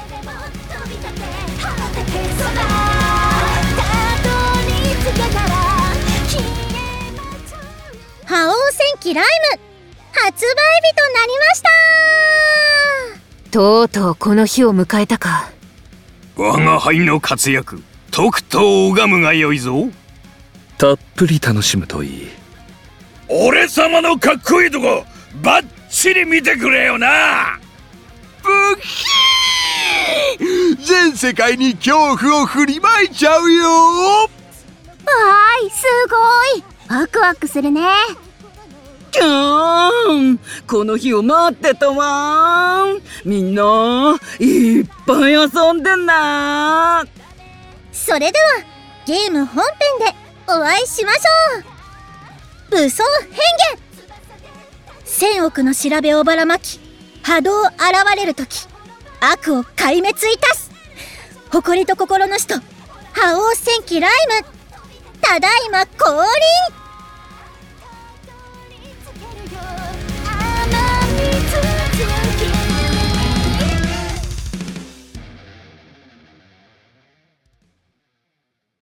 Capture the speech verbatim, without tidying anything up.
覇王戦記ライム発売日となりました。 とうとうこの日を迎えたか。 我が輩の活躍とくと拝むがよいぞ。 たっぷり楽しむといい。 俺様のかっこいいとこバッチリ見てくれよな。 ブヒー、全世界に恐怖を振りまいちゃうよ。 わーい、すごいワクワクするね。 キャーン、この日を待ってたわー。みんないっぱい遊んでんな。 それではゲーム本編でお会いしましょう。武装変化。千億の調べをばらまき波動現れるとき悪を壊滅いたす。誇りと心の使徒覇王戦記ライムただいま降臨。